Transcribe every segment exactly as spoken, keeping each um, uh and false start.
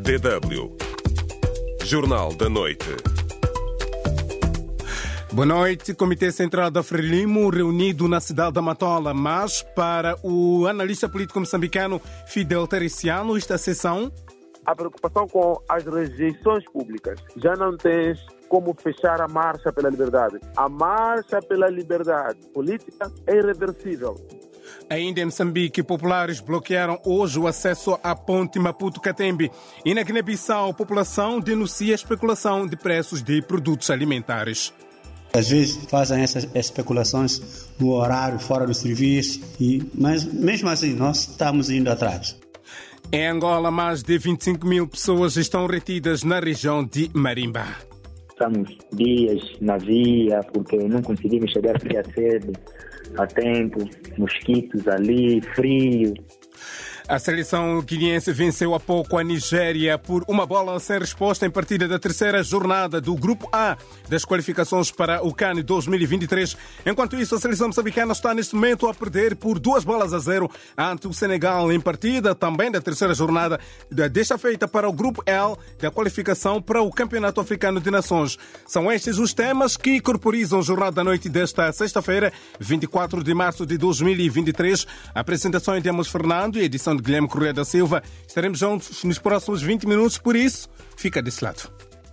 D W. Jornal da Noite. Boa noite. Comitê Central da Frelimo reunido na cidade da Matola, mas para o analista político moçambicano Fidel Tericiano, esta sessão... A preocupação com as rejeições públicas. Já não tens como fechar a marcha pela liberdade. A marcha pela liberdade política é irreversível. Ainda em Moçambique, populares bloquearam hoje o acesso à ponte Maputo-Catembe. E na Guiné-Bissau, a população denuncia a especulação de preços de produtos alimentares. Às vezes fazem essas especulações no horário, fora do serviço, e, mas mesmo assim nós estamos indo atrás. Em Angola, mais de vinte e cinco mil pessoas estão retidas na região de Marimba. Estamos dias na via porque não conseguimos chegar aqui a cedo, a tempo, mosquitos ali, frio. A seleção guineense venceu há pouco a Nigéria por uma bola sem resposta em partida da terceira jornada do Grupo A das qualificações para o CAN dois mil e vinte e três. Enquanto isso, a seleção moçambicana está neste momento a perder por duas bolas a zero ante o Senegal em partida também da terceira jornada desta feita para o Grupo L da qualificação para o Campeonato Africano de Nações. São estes os temas que corporizam o Jornal da Noite desta sexta-feira, vinte e quatro de março de dois mil e vinte e três. A apresentação é de Amos Fernando e a edição de Guilherme Correia da Silva. Estaremos juntos nos próximos vinte minutos, por isso, fica desse lado.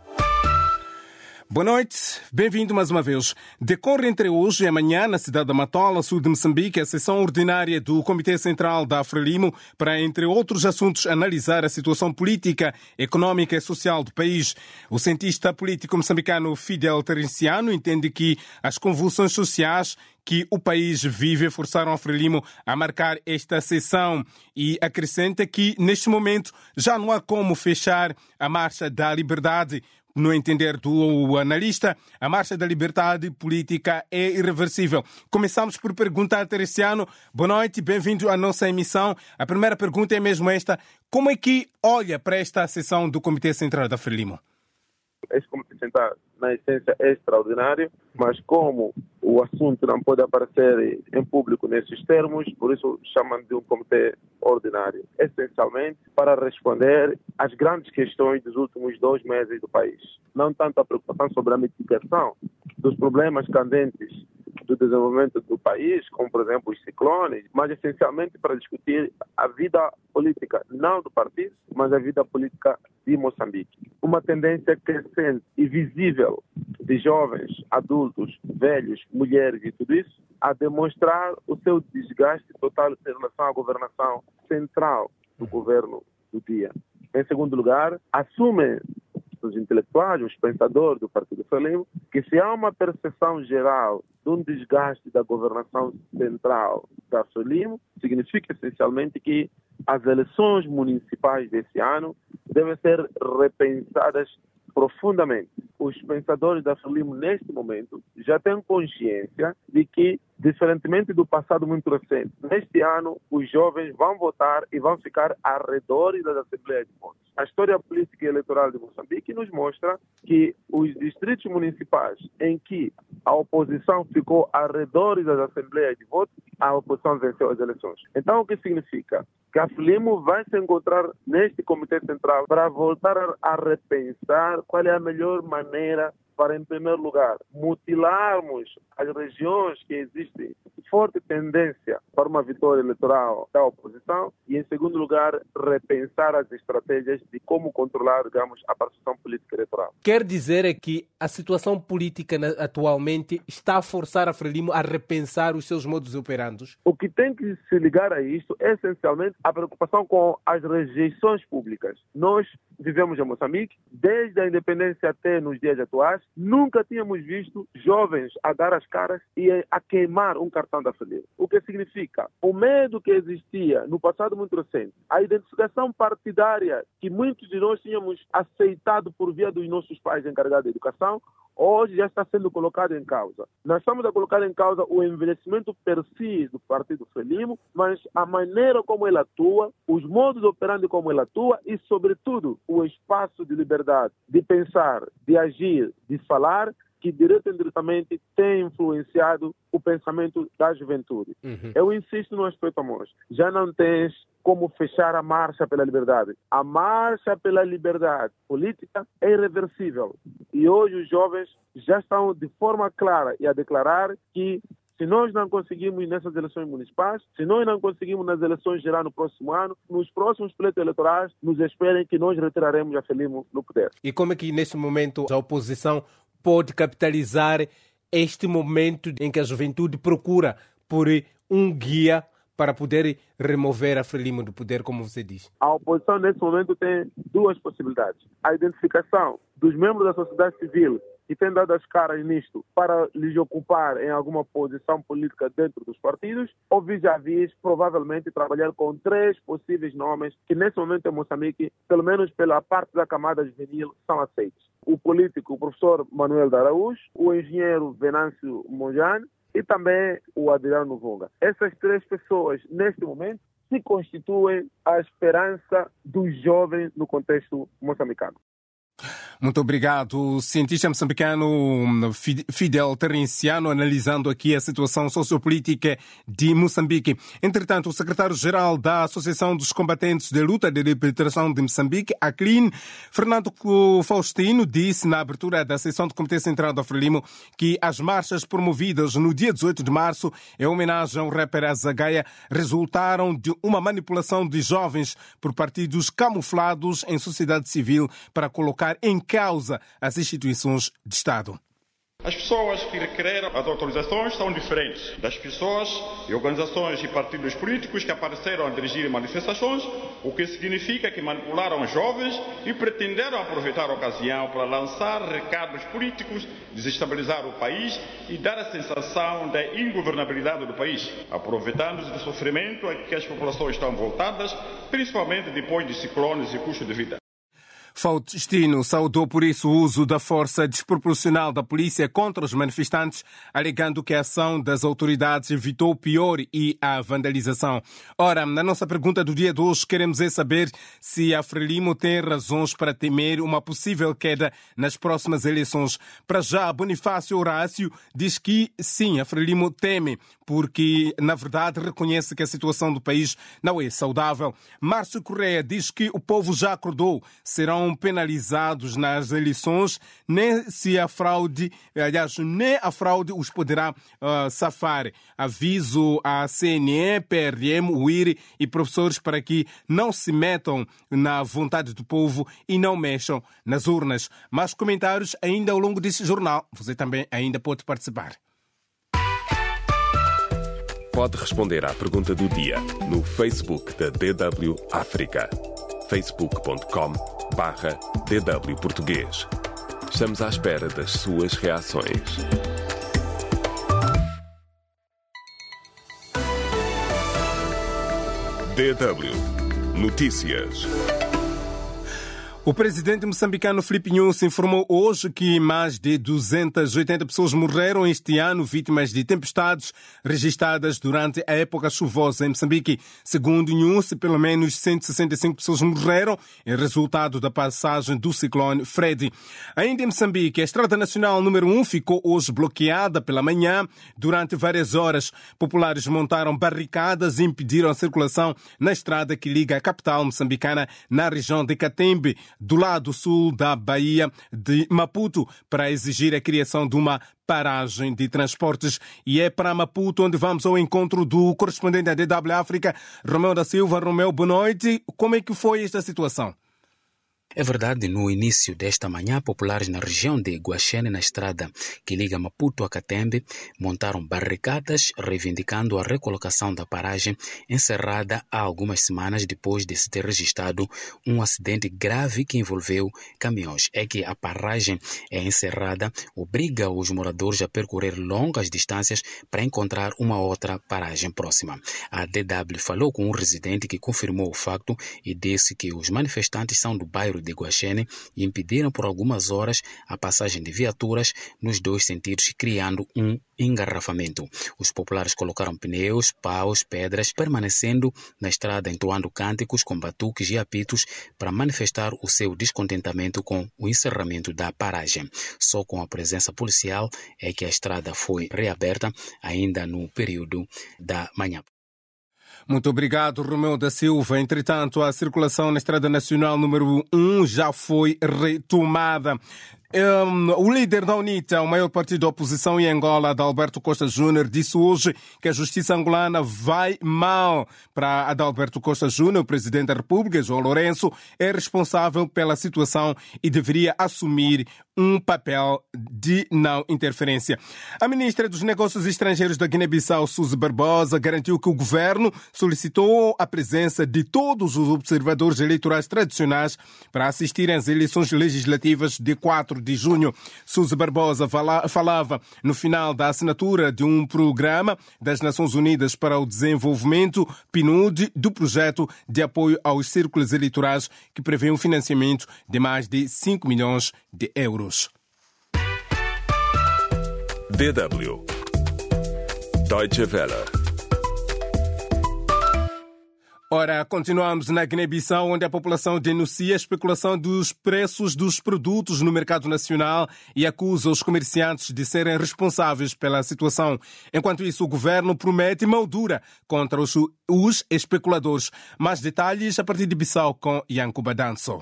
Boa noite, bem-vindo mais uma vez. Decorre entre hoje e amanhã, na cidade da Matola, sul de Moçambique, a sessão ordinária do Comitê Central da Frelimo para, entre outros assuntos, analisar a situação política, económica e social do país. O cientista político moçambicano Fidel Tericiano entende que as convulsões sociais que o país vive forçaram a Frelimo a marcar esta sessão e acrescenta que, neste momento, já não há como fechar a Marcha da Liberdade. No entender do analista, a Marcha da Liberdade Política é irreversível. Começamos por perguntar a Tericiano. Boa noite, bem-vindo à nossa emissão. A primeira pergunta é mesmo esta. Como é que olha para esta sessão do Comitê Central da Frelimo? Este Comitê Central, na essência, é extraordinário, mas como o assunto não pode aparecer em público nesses termos, por isso chamam de um comitê ordinário, essencialmente para responder às grandes questões dos últimos dois meses do país. Não tanto a preocupação sobre a mitigação dos problemas candentes do desenvolvimento do país, como, por exemplo, os ciclones, mas essencialmente para discutir a vida política, não do partido, mas a vida política de Moçambique. Uma tendência crescente e visível de jovens, adultos, velhos, mulheres e tudo isso, a demonstrar o seu desgaste total em relação à governação central do governo do dia. Em segundo lugar, assumem os intelectuais, os pensadores do Partido Frelimo, que se há uma percepção geral de um desgaste da governação central da Frelimo, significa essencialmente que as eleições municipais desse ano devem ser repensadas profundamente. Os pensadores da Frelimo, neste momento, já têm consciência de que, diferentemente do passado muito recente, neste ano os jovens vão votar e vão ficar ao redor das assembleias de votos. A história política e eleitoral de Moçambique nos mostra que os distritos municipais em que a oposição ficou ao redor das assembleias de votos, a oposição venceu as eleições. Então, o que significa? Que a Frelimo vai se encontrar neste Comitê Central para voltar a repensar qual é a melhor maneira para, em primeiro lugar, mutilarmos as regiões que existem forte tendência para uma vitória eleitoral da oposição e, em segundo lugar, repensar as estratégias de como controlar, digamos, a participação política eleitoral. Quer dizer é que a situação política atualmente está a forçar a Frelimo a repensar os seus modos operandos? O que tem que se ligar a isto é, essencialmente, a preocupação com as rejeições públicas. Nós vivemos em Moçambique, desde a independência até nos dias atuais, nunca tínhamos visto jovens a dar as caras e a queimar um cartão da Frelimo. O que significa? O medo que existia no passado muito recente, a identificação partidária que muitos de nós tínhamos aceitado por via dos nossos pais encarregados de educação, hoje já está sendo colocado em causa. Nós estamos a colocar em causa o envelhecimento per si do Partido Frelimo, mas a maneira como ele atua, os modos operandi como ele atua e, sobretudo, o espaço de liberdade de pensar, de agir, de falar, que direto e indiretamente têm influenciado o pensamento da juventude. Uhum. Eu insisto no aspecto, amor. Já não tens como fechar a marcha pela liberdade. A marcha pela liberdade política é irreversível. E hoje os jovens já estão de forma clara e a declarar que se nós não conseguimos nessas eleições municipais, se nós não conseguimos nas eleições gerais no próximo ano, nos próximos pleitos eleitorais, nos esperem que nós retiraremos a Frelimo no poder. E como é que neste momento a oposição pode capitalizar este momento em que a juventude procura por um guia para poder remover a Frelimo do poder, como você diz? A oposição nesse momento tem duas possibilidades. A identificação dos membros da sociedade civil que têm dado as caras nisto para lhes ocupar em alguma posição política dentro dos partidos, ou vis-à-vis, provavelmente, trabalhar com três possíveis nomes que, nesse momento, em Moçambique, pelo menos pela parte da camada juvenil, são aceitos. O político, o professor Manuel de Araújo, o engenheiro Venâncio Monjane e também o Adriano Vunga. Essas três pessoas, neste momento, se constituem a esperança dos jovens no contexto moçambicano. Muito obrigado, o cientista moçambicano Fidel Terenciano, analisando aqui a situação sociopolítica de Moçambique. Entretanto, o secretário-geral da Associação dos Combatentes de Luta de Libertação de Moçambique, a C L I N, Fernando Faustino, disse na abertura da sessão do Comitê Central da Frelimo que as marchas promovidas no dia dezoito de março, em homenagem ao rapper Azagaia, resultaram de uma manipulação de jovens por partidos camuflados em sociedade civil para colocar em causa as instituições de Estado. As pessoas que requereram as autorizações são diferentes das pessoas e organizações e partidos políticos que apareceram a dirigir manifestações, o que significa que manipularam jovens e pretenderam aproveitar a ocasião para lançar recados políticos, desestabilizar o país e dar a sensação da ingovernabilidade do país, aproveitando-se do sofrimento a que as populações estão voltadas, principalmente depois de ciclones e custo de vida. Faustino saudou por isso o uso da força desproporcional da polícia contra os manifestantes, alegando que a ação das autoridades evitou o pior e a vandalização. Ora, na nossa pergunta do dia de hoje, queremos é saber se a Frelimo tem razões para temer uma possível queda nas próximas eleições. Para já, Bonifácio Horácio diz que sim, a Frelimo teme, porque, na verdade, reconhece que a situação do país não é saudável. Márcio Correia diz que o povo já acordou, serão penalizados nas eleições, nem se a fraude, aliás, nem a fraude os poderá uh, safar. Aviso à C N E, P R M, U I R e professores para que não se metam na vontade do povo e não mexam nas urnas. Mais comentários ainda ao longo deste jornal. Você também ainda pode participar. Pode responder à pergunta do dia no Facebook da D W África. facebook ponto com barra D W Português. Estamos à espera das suas reações. D W Notícias. O presidente moçambicano Filipe Nyusi informou hoje que mais de duzentas e oitenta pessoas morreram este ano vítimas de tempestades registradas durante a época chuvosa em Moçambique. Segundo Nyusi, pelo menos cento e sessenta e cinco pessoas morreram em resultado da passagem do ciclone Freddy. Ainda em Moçambique, a Estrada Nacional número um ficou hoje bloqueada pela manhã durante várias horas. Populares montaram barricadas e impediram a circulação na estrada que liga a capital moçambicana na região de Catembe, do lado sul da Baía de Maputo, para exigir a criação de uma paragem de transportes. E é para Maputo onde vamos ao encontro do correspondente da D W África, Romeu da Silva. Romeu, boa noite. Como é que foi esta situação? É verdade, no início desta manhã, populares na região de Guaxene, na estrada que liga Maputo a Catembe, montaram barricadas reivindicando a recolocação da paragem encerrada há algumas semanas depois de se ter registrado um acidente grave que envolveu caminhões. É que a paragem é encerrada, obriga os moradores a percorrer longas distâncias para encontrar uma outra paragem próxima. A D W falou com um residente que confirmou o facto e disse que os manifestantes são do bairro distrito de Guaxene e impediram por algumas horas a passagem de viaturas nos dois sentidos, criando um engarrafamento. Os populares colocaram pneus, paus, pedras, permanecendo na estrada entoando cânticos com batuques e apitos para manifestar o seu descontentamento com o encerramento da paragem. Só com a presença policial é que a estrada foi reaberta ainda no período da manhã. Muito obrigado, Romeu da Silva. Entretanto, a circulação na Estrada Nacional número um já foi retomada. Um, o líder da UNITA, o maior partido da oposição em Angola, Adalberto Costa Júnior, disse hoje que a justiça angolana vai mal. Para Adalberto Costa Júnior, o presidente da República, João Lourenço, é responsável pela situação e deveria assumir um papel de não interferência. A ministra dos Negócios Estrangeiros da Guiné-Bissau, Suzy Barbosa, garantiu que o governo solicitou a presença de todos os observadores eleitorais tradicionais para assistirem às eleições legislativas de quatro de junho. Suzy Barbosa falava no final da assinatura de um programa das Nações Unidas para o Desenvolvimento, P N U D, do projeto de apoio aos círculos eleitorais que prevê um financiamento de mais de cinco milhões de euros. D W Deutsche Welle. Ora, continuamos na Guiné-Bissau, onde a população denuncia a especulação dos preços dos produtos no mercado nacional e acusa os comerciantes de serem responsáveis pela situação. Enquanto isso, o governo promete moldura contra os, os especuladores. Mais detalhes a partir de Bissau com Yankuba Danso.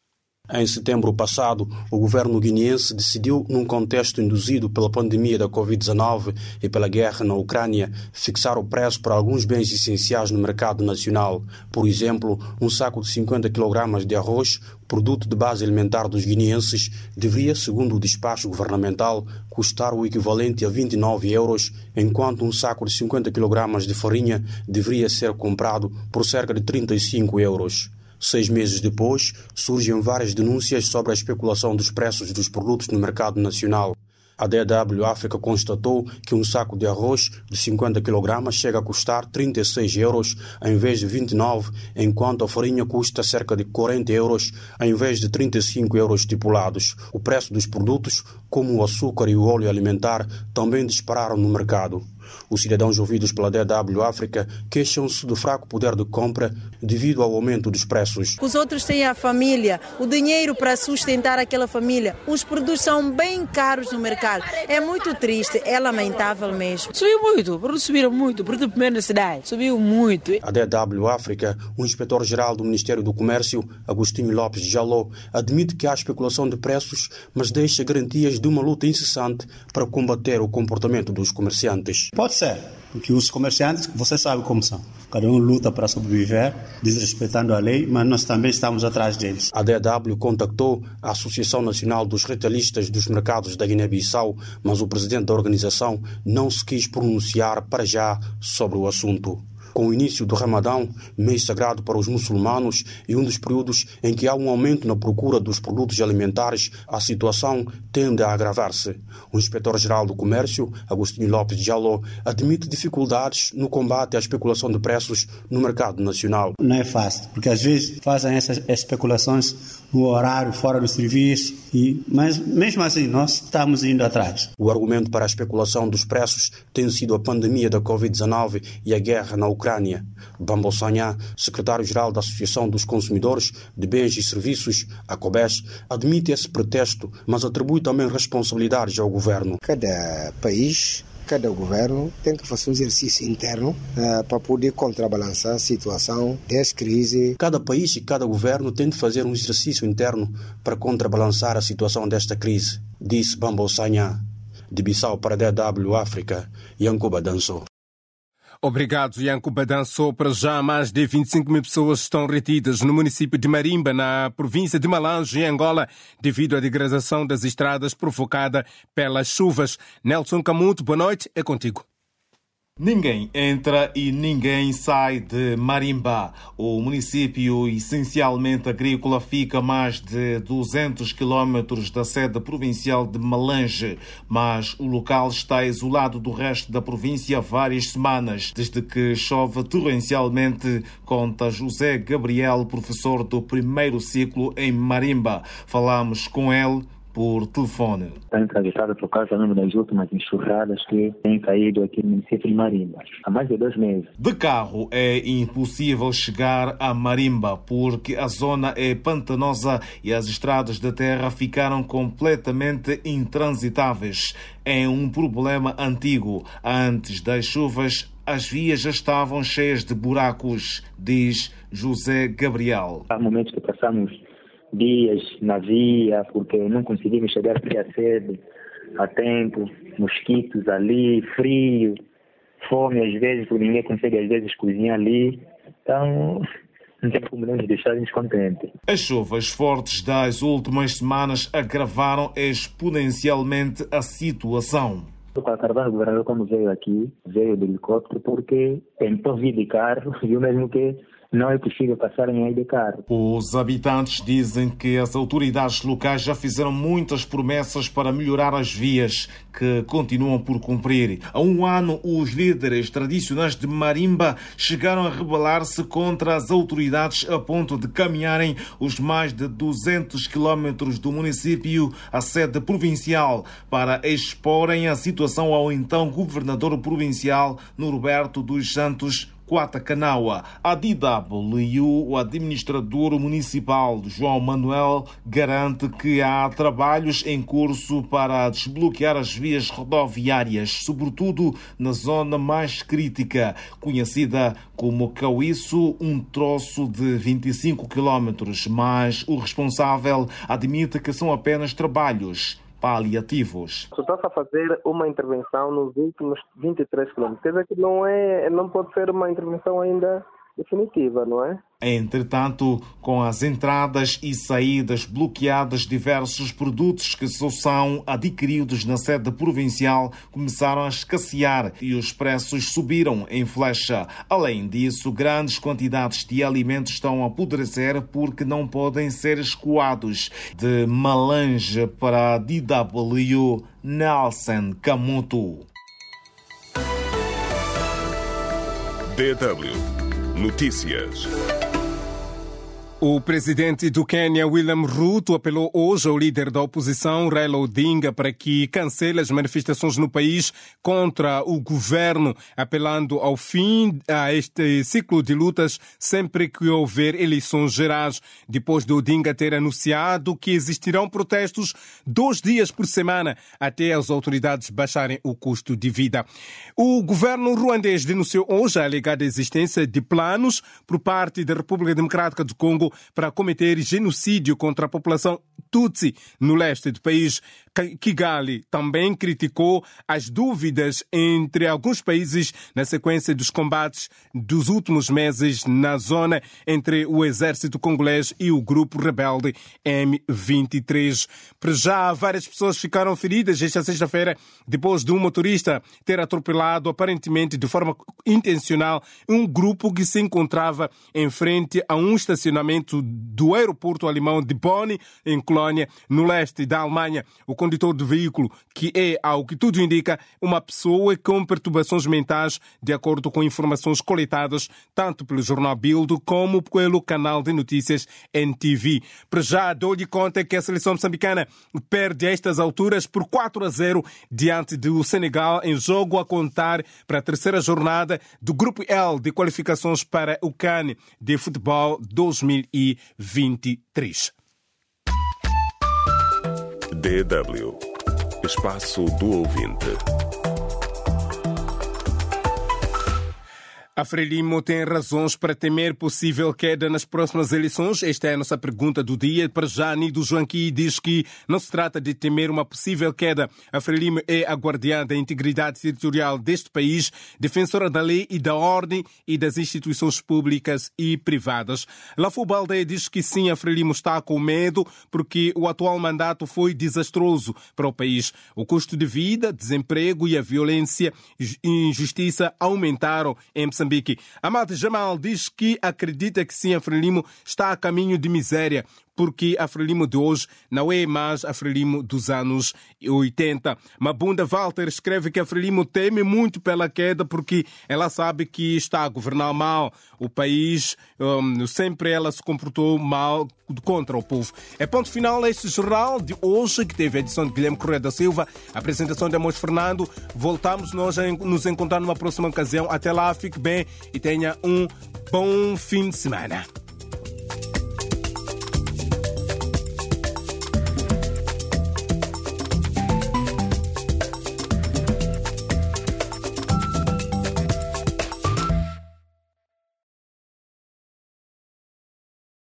Em setembro passado, o governo guineense decidiu, num contexto induzido pela pandemia da covid dezenove e pela guerra na Ucrânia, fixar o preço para alguns bens essenciais no mercado nacional. Por exemplo, um saco de cinquenta quilogramas de arroz, produto de base alimentar dos guineenses, deveria, segundo o despacho governamental, custar o equivalente a vinte e nove euros, enquanto um saco de cinquenta quilogramas de farinha deveria ser comprado por cerca de trinta e cinco euros. Seis meses depois, surgem várias denúncias sobre a especulação dos preços dos produtos no mercado nacional. A D W África constatou que um saco de arroz de cinquenta quilogramas chega a custar trinta e seis euros em vez de vinte e nove, enquanto a farinha custa cerca de quarenta euros em vez de trinta e cinco euros estipulados. O preço dos produtos, como o açúcar e o óleo alimentar, também dispararam no mercado. Os cidadãos ouvidos pela D W África queixam-se do fraco poder de compra devido ao aumento dos preços. Os outros têm a família, o dinheiro para sustentar aquela família. Os produtos são bem caros no mercado. É muito triste, é lamentável mesmo. Subiu muito, produtos subiram muito, produto primeiro na cidade, subiu muito. A D W África, o inspetor-geral do Ministério do Comércio, Agostinho Lopes Jaló, admite que há especulação de preços, mas deixa garantias de uma luta incessante para combater o comportamento dos comerciantes. Pode ser, porque os comerciantes, você sabe como são. Cada um luta para sobreviver, desrespeitando a lei, mas nós também estamos atrás deles. A D W contactou a Associação Nacional dos Retailistas dos Mercados da Guiné-Bissau, mas o presidente da organização não se quis pronunciar para já sobre o assunto. Com o início do Ramadão, mês sagrado para os muçulmanos e um dos períodos em que há um aumento na procura dos produtos alimentares, a situação tende a agravar-se. O inspetor-geral do Comércio, Agostinho Lopes Jaló, admite dificuldades no combate à especulação de preços no mercado nacional. Não é fácil, porque às vezes fazem essas especulações no horário, fora do serviço, e, mas mesmo assim nós estamos indo atrás. O argumento para a especulação dos preços tem sido a pandemia da covid dezenove e a guerra na Ucrânia. Bambo Sanha, secretário-geral da Associação dos Consumidores de Bens e Serviços, a COBES, admite esse pretexto, mas atribui também responsabilidades ao governo. Cada país, cada governo tem que fazer um exercício interno uh, para poder contrabalançar a situação dessa crise. Cada país e cada governo tem de fazer um exercício interno para contrabalançar a situação desta crise, disse Bambo Sanha. De Bissau para a D W África, Yankuba Danso. Obrigado, Yankuba Danso. Para já, mais de vinte e cinco mil pessoas estão retidas no município de Marimba, na província de Malange, em Angola, devido à degradação das estradas provocada pelas chuvas. Nelson Camuto, boa noite, é contigo. Ninguém entra e ninguém sai de Marimba. O município, essencialmente agrícola, fica a mais de duzentos quilómetros da sede provincial de Malange, mas o local está isolado do resto da província há várias semanas, desde que chove torrencialmente, conta José Gabriel, professor do primeiro ciclo em Marimba. Falamos com ele por telefone. Está entrevistado por causa das últimas enxurradas que têm caído aqui no município de Marimba, há mais de dois meses. De carro é impossível chegar a Marimba, porque a zona é pantanosa e as estradas de terra ficaram completamente intransitáveis. É um problema antigo. Antes das chuvas, as vias já estavam cheias de buracos, diz José Gabriel. Há momentos que passamos dias na via, porque não conseguimos chegar aqui a cedo, a tempo, mosquitos ali, frio, fome às vezes, porque ninguém consegue às vezes cozinhar ali, então não tem como nos deixar descontentes. As chuvas fortes das últimas semanas agravaram exponencialmente a situação. O Carvalho, o governador, quando veio aqui, veio de helicóptero porque tentou vir de carro, viu mesmo que não é possível passarem aí de carro. Os habitantes dizem que as autoridades locais já fizeram muitas promessas para melhorar as vias, que continuam por cumprir. Há um ano, os líderes tradicionais de Marimba chegaram a rebelar-se contra as autoridades a ponto de caminharem os mais de duzentos quilómetros do município à sede provincial para exporem a situação ao então governador provincial Norberto dos Santos Quatacanaua. A D W, o administrador municipal João Manuel, garante que há trabalhos em curso para desbloquear as vias rodoviárias, sobretudo na zona mais crítica, conhecida como Cauíço, um troço de vinte e cinco quilómetros, mas o responsável admite que são apenas trabalhos paliativos. Está-se a fazer uma intervenção nos últimos vinte e três quilômetros. Quer dizer que não, é, não pode ser uma intervenção ainda definitiva, não é? Entretanto, com as entradas e saídas bloqueadas, diversos produtos que só são adquiridos na sede provincial começaram a escassear e os preços subiram em flecha. Além disso, grandes quantidades de alimentos estão a apodrecer porque não podem ser escoados. De Malange para a D W, Nelson Camuto. D W Notícias. O presidente do Quênia, William Ruto, apelou hoje ao líder da oposição, Raila Odinga, para que cancele as manifestações no país contra o governo, apelando ao fim a este ciclo de lutas sempre que houver eleições gerais, depois de Odinga ter anunciado que existirão protestos dois dias por semana até as autoridades baixarem o custo de vida. O governo ruandês denunciou hoje a alegada existência de planos por parte da República Democrática do Congo para cometer genocídio contra a população Tutsi no leste do país. Kigali também criticou as dúvidas entre alguns países na sequência dos combates dos últimos meses na zona entre o exército congolês e o grupo rebelde M vinte e três. Para já, várias pessoas ficaram feridas esta sexta-feira depois de um motorista ter atropelado aparentemente de forma intencional um grupo que se encontrava em frente a um estacionamento do aeroporto alemão de Bonn, em Colônia, no leste da Alemanha. O condutor do veículo, que é, ao que tudo indica, uma pessoa com perturbações mentais, de acordo com informações coletadas tanto pelo jornal Bild como pelo canal de notícias N T V. Para já, dou-lhe conta que a seleção moçambicana perde a estas alturas por quatro a zero diante do Senegal, em jogo a contar para a terceira jornada do Grupo L de qualificações para o CAN de futebol dois mil e vinte e três. D W Espaço do Ouvinte. A Frelimo tem razões para temer possível queda nas próximas eleições? Esta é a nossa pergunta do dia. Para já, Nido Joanqui diz que não se trata de temer uma possível queda. A Frelimo é a guardiã da integridade territorial deste país, defensora da lei e da ordem e das instituições públicas e privadas. Lafou Baldeia diz que sim, a Frelimo está com medo porque o atual mandato foi desastroso para o país. O custo de vida, desemprego e a violência e injustiça aumentaram em Moçambique. Amad Jamal diz que acredita que sim, a Frelimo está a caminho de miséria, porque a Frelimo de hoje não é mais a Frelimo dos anos oitenta. Mabunda Walter escreve que a Frelimo teme muito pela queda porque ela sabe que está a governar mal o país, um, sempre ela se comportou mal contra o povo. É ponto final este jornal de hoje, que teve a edição de Guilherme Correia da Silva, a apresentação de Amos Fernando. Voltamos nós a nos encontrar numa próxima ocasião. Até lá, fique bem e tenha um bom fim de semana.